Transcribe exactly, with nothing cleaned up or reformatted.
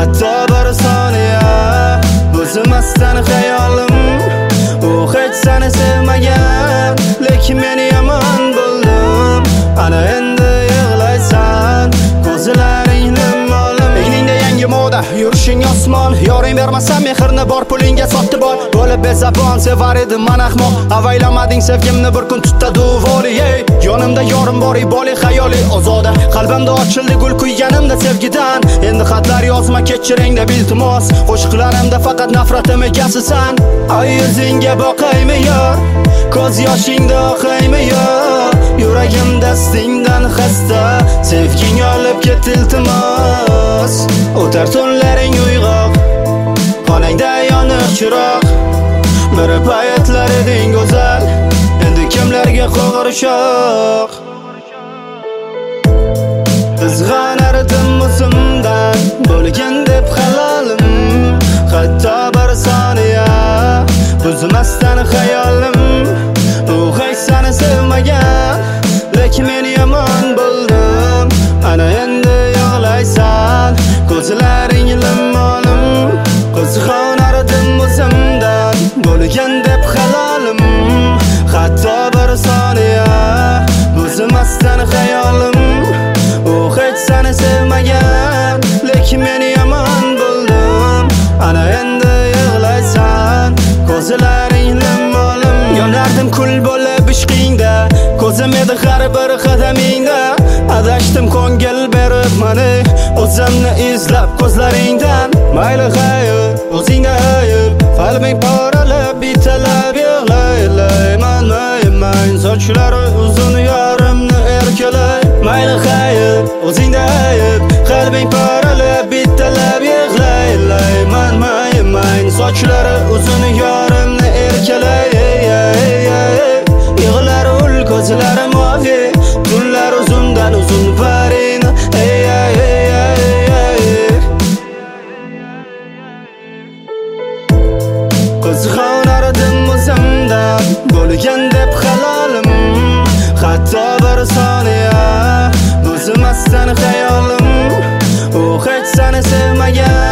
hatto bir soniya buzmasdan xayolim. U hech seni sevmagan, lekin men yomon bo'ldim. Ana endi yig'laysan, ko'zlaring limmolim. Egningda yangi moda, yurishing osmon. Yoring bermasa mehrni bor pulingga sotdi bor. Bo'lib bezabon sevar edim man ahmoq. Avaylamading sevgimni bir kun tutadi voli. Yonimda yorim bor, iboli xayoli ozoda. Qalbimda ochildi gul kuyganimda sevgidan. Endi xatlar yozma kechiring deb iltimos. Qo'shiqlarimda faqat nafratim egasisan. Ay yuzingga boqaymi yor, ko'z yoshingda oqaymi yor. Yuragim dastingdan xasta, sevging olib ket iltimos. O'tar tunlaring uyg'oq, xonangda yoniq chiroq. Bir paytlar eding go'zal, endi kimlarga qo'g'irchoq. Izg'anardim o'zimdan, bo'lgan deb halolim. Hatto bir soniya buzmasdan xayolim. U hech seni sevmagan, lekin men yomon bo'ldim. Ana endi yig'laysan, ko'zlaring limmolim. Qizg'anardim o'zimdan, bo'lgan deb halolim. Hatto bir soniya buzmasdan xayolim. U hech seni sevmagan, lekin men yomon bo'ldim. Ana endi yig'laysan, ko'zlaring limmolim. Yonardim kul bo'lib ishqingda, ko'zim edi har bir qadamingda. Adashdim ko'ngil berib mani, o'zimni izlab ko'zlaringdan. Mayli xayr, o'zingda ayb, qalbing poralab bitalab yig'layman. Mayman sochlari uzun yorimni erkalay. Mayli xayr, o'zingda ayb, qalbing poralab bitalab yig'layman. Mayman sochlari uzun yorimni erkalay. Yig'lar ul ko'zlari mavi, tunlar uzundan uzun parin. Qizg'anardim o'zimdan, bo'lgan deb halolim. Hatto bir soniya buzmasdan xayolim. U hech seni sevmagan,